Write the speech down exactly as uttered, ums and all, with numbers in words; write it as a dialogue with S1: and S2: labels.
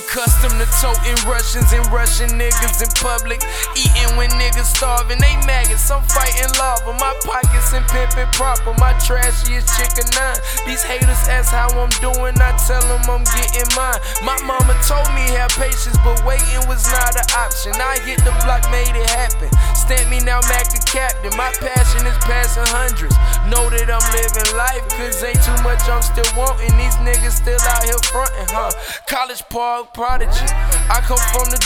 S1: Accustomed to toting Russians and Russian niggas in public. Eating when niggas starving, they maggots, I'm fighting lava. My pockets and pimpin' proper, my trashy is chicken nine. These haters ask how I'm doing, I tell them I'm getting mine. My mama told me have patience, but waiting was not an option. I hit the block, made it happen. Stamp me now, Mac the captain. My passion is passing hundreds. Know that I'm living life, cause ain't too much I'm still wanting. These niggas still out here frontin', huh? College Park prodigy. I come from the